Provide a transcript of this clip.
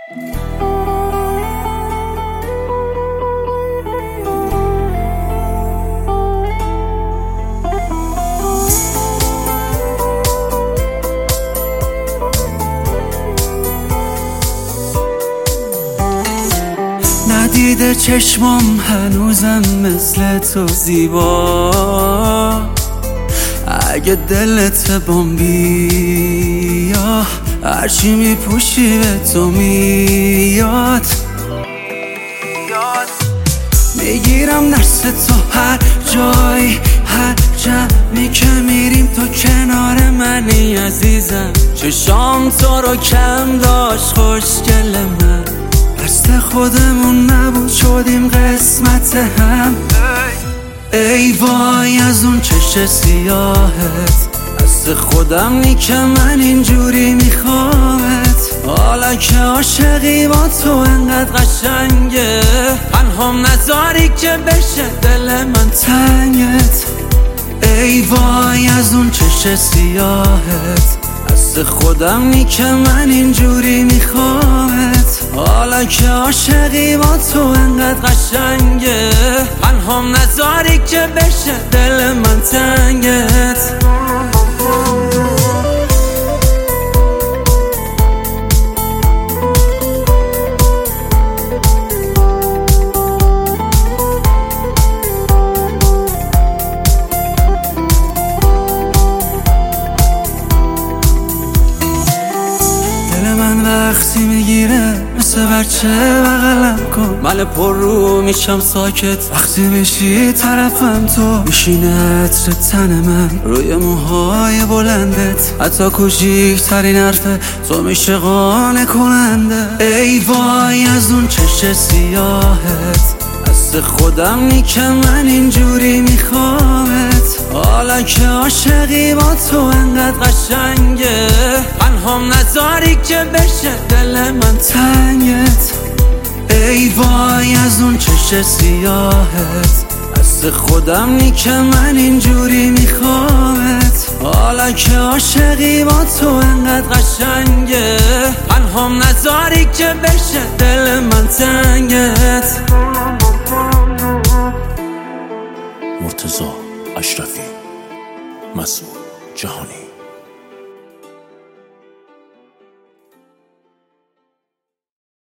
ندیده چشمام هنوزم مثل تو زیبا، اگه دلت بامبیا هرچی میپوشی به تو میاد. میگیرم درس تو هر جای، هر جمعی که میریم تو کنار منی عزیزم. چشام تو رو کم داشت خوشگل من، دست خودمون نبود شدیم قسمت هم. ای وای از اون چش سیاهت، دست خودم نی که من اینجوری میخوامت. حالا که عاشقی با تو انقدر قشنگه، تنهام نذاری که بشه دل من تنگت. ای وای از اون چش سیاهت، دست خودم نی که من اینجوری میخوامت. حالا که عاشقی با تو انقدر قشنگه، تنهام نذاری که بشه دل من تنگت. وقتی میگیره مثل بچه بغلم کن، من پر رو میشم ساکت وقتی بشی طرفم. تو میشینه عطر تن من روی موهای بلندت، حتی کوچیکترین حرف تو میشه قانع کننده. ای وای از اون چش سیاهت، دست خودم نی که من اینجوری میخوامت. حالا که عاشقی با تو انقدر قشنگه، تنهام نذاری که بشه دل من تنگت. ای وای از اون چش سیاهت، دست خودم نی که من اینجوری میخوامت. حالا که عاشقی با تو انقدر قشنگه، تنهام نذاری که بشه دل من تنگت. مرتضی اشرفی، مسعود جهانی.